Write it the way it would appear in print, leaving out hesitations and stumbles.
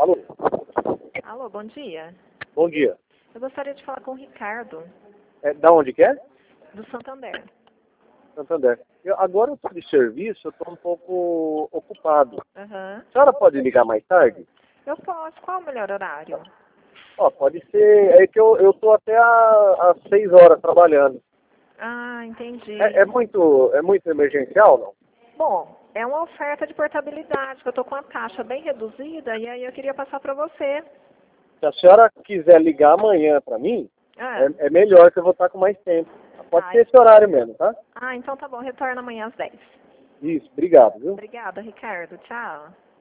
Alô? Alô, bom dia. Bom dia. Eu gostaria de falar com o Ricardo, Da onde que é? do Santander. Santander. Agora eu estou de serviço, eu estou um pouco ocupado. Aham. A senhora pode ligar mais tarde? Eu posso. Qual o melhor horário? Ó, pode ser. É que eu estou até às 6 horas trabalhando. Ah, entendi. É muito emergencial, não? Bom, é uma oferta de portabilidade, que eu tô com a taxa bem reduzida e aí eu queria passar para você. Se a senhora quiser ligar amanhã para mim, Ah, é melhor que eu vou estar com mais tempo. Pode ser esse horário mesmo, tá? então tá bom. Retorna amanhã às 10. Isso, obrigado, viu? Obrigada, Ricardo. Tchau.